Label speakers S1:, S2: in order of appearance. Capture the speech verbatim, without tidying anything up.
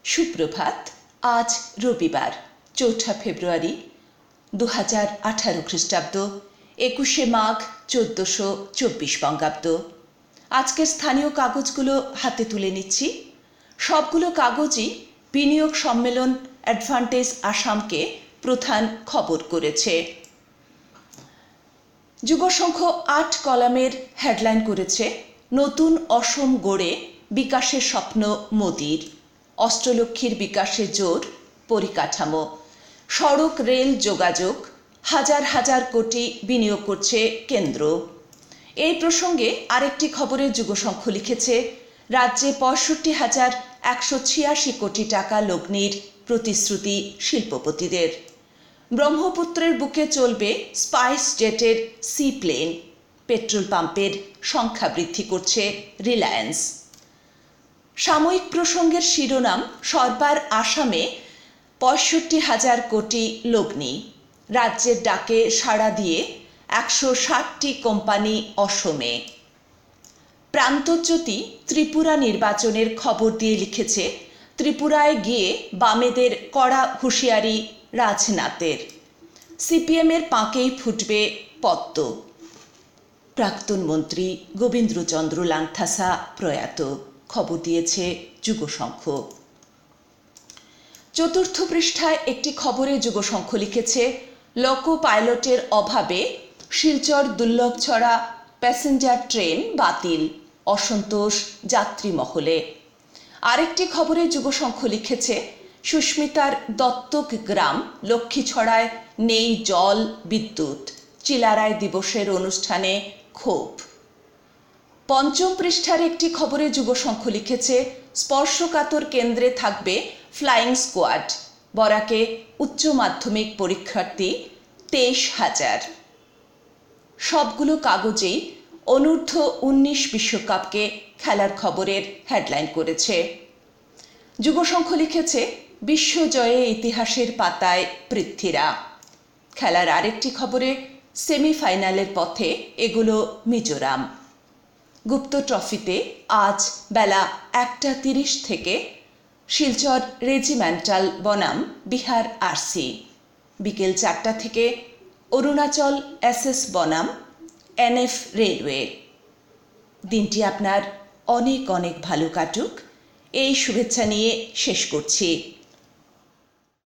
S1: সুপ্রভাত। আজ রবিবার চৌঠা ফেব্রুয়ারি দু হাজার আঠারো খ্রিস্টাব্দ, একুশে মাঘ চোদ্দোশো চব্বিশ বঙ্গাব্দ। আজকের স্থানীয় কাগজগুলো হাতে তুলে নিচ্ছি। সবগুলো কাগজই বিনিয়োগ সম্মেলন অ্যাডভান্টেজ আসামকে প্রধান খবর করেছে। যুগসংঘ আট কলামের হেডলাইন করেছে, নতুন অসম গড়ে বিকাশের স্বপ্ন মোদির, অষ্টলক্ষীর বিকাশে জোর পরিকাঠামো, সড়ক রেল যোগাযোগ, হাজার হাজার কোটি বিনিয়োগ করছে কেন্দ্র। এই প্রসঙ্গে আরেকটি খবরে যুগসংঘ লিখেছে, রাজ্যে পঁয়ষট্টি হাজার একশো ছিয়াশি কোটি টাকা লগ্নির প্রতিশ্রুতি শিল্পপতিদের। ব্রহ্মপুত্রের বুকে চলবে স্পাইস জেটের সি প্লেন, পেট্রোল পাম্পের সংখ্যা বৃদ্ধি করছে রিলায়েন্স। সাময়িক প্রসঙ্গের শিরোনাম, সরকার আসামে পঁয়ষট্টি হাজার কোটি লগ্নি, রাজ্যের ডাকে সাড়া দিয়ে একশো ষাটটি কোম্পানি অসমে। প্রান্তজ্যোতি ত্রিপুরা নির্বাচনের খবর দিয়ে লিখেছে, ত্রিপুরায় গিয়ে বামেদের কড়া হুঁশিয়ারি রাজনাথের, সিপিএমের পাঁকেই ফুটবে পদ্ম। প্রাক্তন মন্ত্রী গোবিন্দ্রচন্দ্র লাংথাসা প্রয়াত, খবর দিয়েছে যুগসংঘ। চতুর্থ পৃষ্ঠায় একটি খবরে যুগসংঘ লিখেছে, লোকো পাইলটের অভাবে শিলচর দুর্লভছড়া প্যাসেঞ্জার ট্রেন বাতিল, অসন্তোষ যাত্রী মহলে। আরেকটি খবরে যুগসংঘ লিখেছে, সুস্মিতার দত্তক গ্রাম লক্ষ্মীছড়ায় নেই জল বিদ্যুৎ, চিলারায় দিবসের অনুষ্ঠানে ক্ষোভ। পঞ্চম পৃষ্ঠার একটি খবরে যুগসংঘ লিখেছে, স্পর্শকাতর কেন্দ্রে থাকবে ফ্লাইং স্কোয়াড, বরাকে উচ্চ মাধ্যমিক পরীক্ষার্থী তেইশ হাজার। সবগুলো কাগজেই অনূর্ধ্ব উনিশ বিশ্বকাপকে খেলার খবরের হেডলাইন করেছে। যুগসংঘ লিখেছে, বিশ্বজয়ে ইতিহাসের পাতায় পৃথ্বীরা। খেলার আরেকটি খবরে সেমিফাইনালের পথে এগুলো মিজোরাম। গুপ্ত ট্রফিতে আজ বেলা একটা তিরিশ থেকে শিলচর রেজিমেন্টাল বনাম বিহার আরসি, বিকেল চারটা থেকে অরুণাচল এসএস বনাম এনএফ রেলওয়ে। দিনটি আপনার অনেক অনেক ভালো কাটুক, এই শুভেচ্ছা নিয়ে শেষ করছি।